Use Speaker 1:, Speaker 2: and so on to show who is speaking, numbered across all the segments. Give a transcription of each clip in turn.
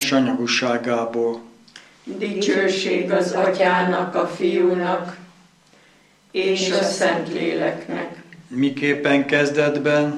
Speaker 1: anyagúságából.
Speaker 2: Dicsőség az Atyának, a Fiúnak és a Szentléleknek.
Speaker 1: Miképpen kezdetben,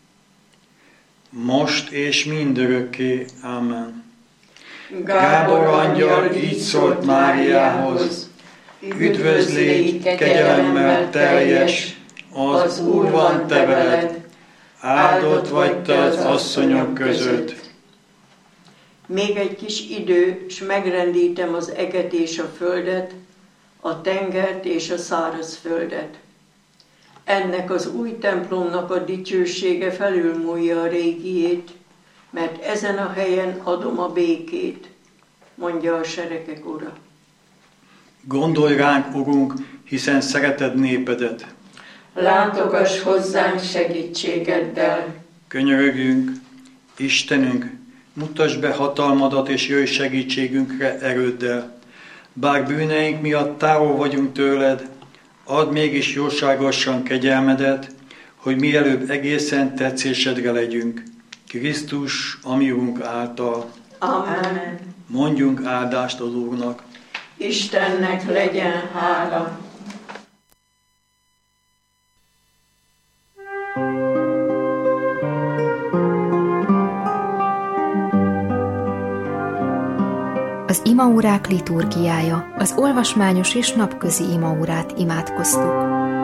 Speaker 1: most és mindörökké. Amen. Gábor angyal így szólt Máriához: üdvözlégy, kegyelemmel teljes, az Úr van te veled, áldott vagy te az asszonyok között.
Speaker 2: Még egy kis idő, s megrendítem az eget és a földet, a tengert és a száraz földet. Ennek az új templomnak a dicsősége felülmúlja a régiét, mert ezen a helyen adom a békét, mondja a seregek Ura.
Speaker 1: Gondolj ránk, Urunk, hiszen szereted népedet.
Speaker 2: Látogass hozzánk segítségeddel.
Speaker 1: Könyörögjünk, Istenünk, mutasd be hatalmadat és jöjj segítségünkre erőddel. Bár bűneink miatt távol vagyunk tőled, add mégis jóságosan kegyelmedet, hogy mielőbb egészen tetszésedre legyünk. Krisztus, a mi Urunk által.
Speaker 2: Amen.
Speaker 1: Mondjunk áldást az Úrnak.
Speaker 2: Istennek legyen hála.
Speaker 3: Az imaórák liturgiája, az olvasmányos és napközi imaórát imádkoztuk.